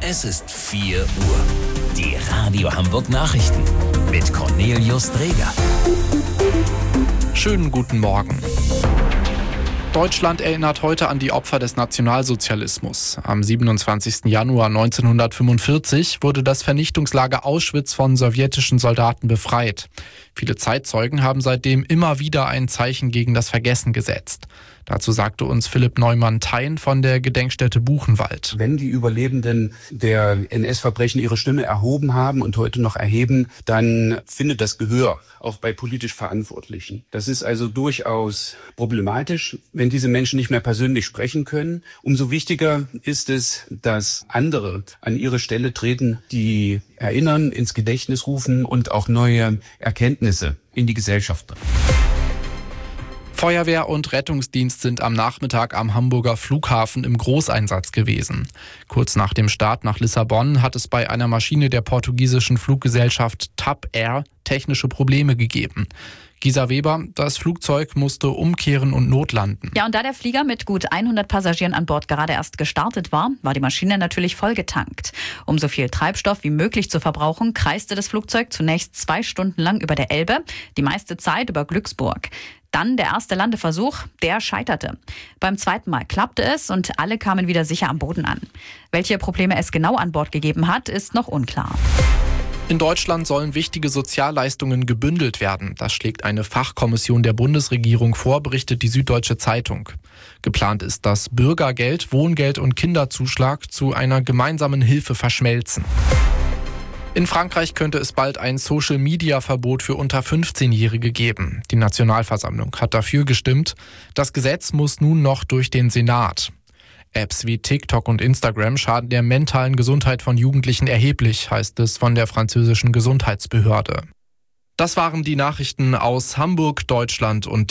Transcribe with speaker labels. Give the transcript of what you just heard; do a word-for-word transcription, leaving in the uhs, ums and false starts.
Speaker 1: Es ist vier Uhr. Die Radio Hamburg Nachrichten mit Cornelius Dreger.
Speaker 2: Schönen guten Morgen. Deutschland erinnert heute an die Opfer des Nationalsozialismus. Am siebenundzwanzigsten Januar neunzehnhundertfünfundvierzig wurde das Vernichtungslager Auschwitz von sowjetischen Soldaten befreit. Viele Zeitzeugen haben seitdem immer wieder ein Zeichen gegen das Vergessen gesetzt. Dazu sagte uns Philipp Neumann-Thein von der Gedenkstätte Buchenwald.
Speaker 3: Wenn die Überlebenden der N S-Verbrechen ihre Stimme erhoben haben und heute noch erheben, dann findet das Gehör auch bei politisch Verantwortlichen. Das ist also durchaus problematisch, wenn diese Menschen nicht mehr persönlich sprechen können. Umso wichtiger ist es, dass andere an ihre Stelle treten, die erinnern, ins Gedächtnis rufen und auch neue Erkenntnisse in die Gesellschaft bringen.
Speaker 2: Feuerwehr und Rettungsdienst sind am Nachmittag am Hamburger Flughafen im Großeinsatz gewesen. Kurz nach dem Start nach Lissabon hat es bei einer Maschine der portugiesischen Fluggesellschaft TAP Air technische Probleme gegeben. Gisa Weber, das Flugzeug musste umkehren und notlanden.
Speaker 4: Ja, und da der Flieger mit gut hundert Passagieren an Bord gerade erst gestartet war, war die Maschine natürlich vollgetankt. Um so viel Treibstoff wie möglich zu verbrauchen, kreiste das Flugzeug zunächst zwei Stunden lang über der Elbe, die meiste Zeit über Glücksburg. Dann der erste Landeversuch, der scheiterte. Beim zweiten Mal klappte es und alle kamen wieder sicher am Boden an. Welche Probleme es genau an Bord gegeben hat, ist noch unklar.
Speaker 2: In Deutschland sollen wichtige Sozialleistungen gebündelt werden. Das schlägt eine Fachkommission der Bundesregierung vor, berichtet die Süddeutsche Zeitung. Geplant ist, dass Bürgergeld, Wohngeld und Kinderzuschlag zu einer gemeinsamen Hilfe verschmelzen. In Frankreich könnte es bald ein Social-Media-Verbot für unter fünfzehnjährige geben. Die Nationalversammlung hat dafür gestimmt. Das Gesetz muss nun noch durch den Senat. Apps wie TikTok und Instagram schaden der mentalen Gesundheit von Jugendlichen erheblich, heißt es von der französischen Gesundheitsbehörde. Das waren die Nachrichten aus Hamburg, Deutschland und